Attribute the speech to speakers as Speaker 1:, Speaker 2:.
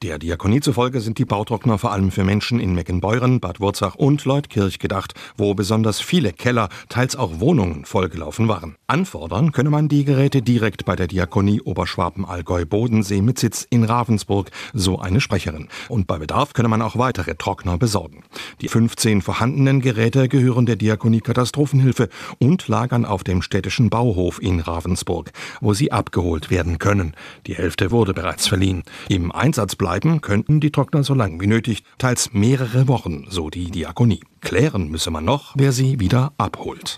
Speaker 1: Der Diakonie zufolge sind die Bautrockner vor allem für Menschen in Meckenbeuren, Bad Wurzach und Leutkirch gedacht, wo besonders viele Keller, teils auch Wohnungen vollgelaufen waren. Anfordern könne man die Geräte direkt bei der Diakonie Oberschwaben-Allgäu-Bodensee mit Sitz in Ravensburg, so eine Sprecherin. Und bei Bedarf könne man auch weitere Trockner besorgen. Die 15 vorhandenen Geräte gehören der Diakonie Katastrophenhilfe und lagern auf dem städtischen Bauhof in Ravensburg, wo sie abgeholt werden können. Die Hälfte wurde bereits verliehen. Im Einsatz bleiben könnten die Trockner so lang wie nötig, teils mehrere Wochen, so die Diakonie. Klären müsse man noch, wer sie wieder abholt.